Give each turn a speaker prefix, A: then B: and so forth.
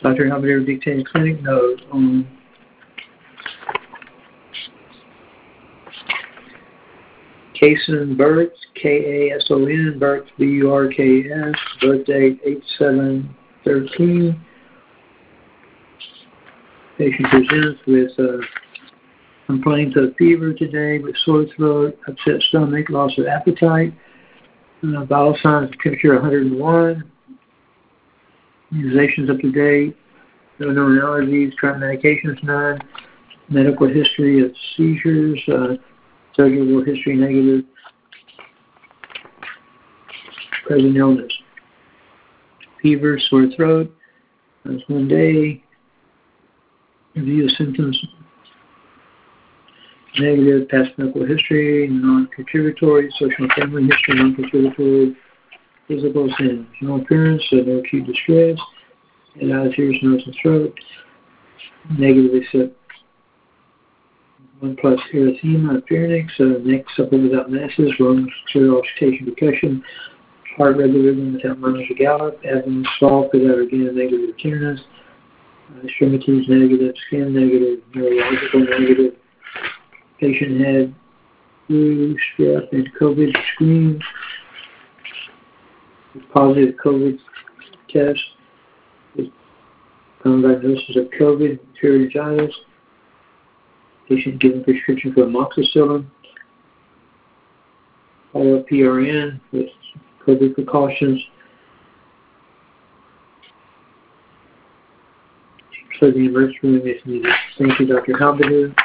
A: Dr. Halberdier dictated clinic note on Kason Burks, Kason Burks, Burks, birth date 8/7/13. Patient presents with complaints of fever today with sore throat, upset stomach, loss of appetite, vital signs of temperature 101, immunizations up to date, no known allergies, current medications none, medical history of seizures, surgical history negative, present illness, fever, sore throat, that's 1 day, review of symptoms, negative, past medical history, non-contributory, social and family history, non-contributory, physical sins, no appearance, no acute distress, head, eyes, ears, nose, and throat, negative except 1+ erythema, pharynx, neck supple without masses, lungs clear, auscultation, percussion, heart regular rhythm without murmurs or gallop, abdomen soft without again negative tenderness, extremities negative, skin negative, neurological negative. Patient had flu, strep, and COVID screen, positive COVID test, diagnosis of COVID, perioditis. Patient given prescription for amoxicillin. Follow-up PRN with COVID precautions. So the emergency room if needed. Thank you, Dr. Halberdier.